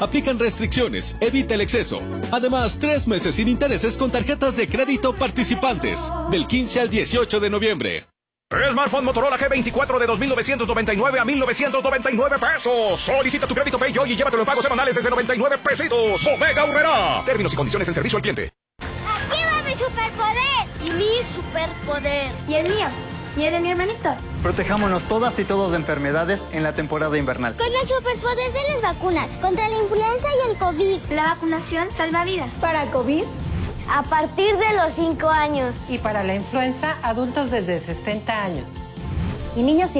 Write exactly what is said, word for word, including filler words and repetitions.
Aplican restricciones, evita el exceso. Además, tres meses sin intereses con tarjetas de crédito participantes. Del quince al dieciocho de noviembre. Smartphone Motorola G veinticuatro de dos mil novecientos noventa y nueve a mil novecientos noventa y nueve pesos. Solicita tu crédito Pay hoy y llévatelo en pagos semanales desde noventa y nueve pesitos. Bodega Aurrerá. Términos y condiciones en servicio al cliente. ¡Aquí va mi superpoder! Y mi superpoder. Y el mío. Y el de mi hermanito. Protejámonos todas y todos de enfermedades en la temporada invernal. Con el superpoder de las vacunas contra la influenza y el COVID. La vacunación salva vidas. Para COVID, a partir de los cinco años. Y para la influenza, adultos desde sesenta años. Y niños y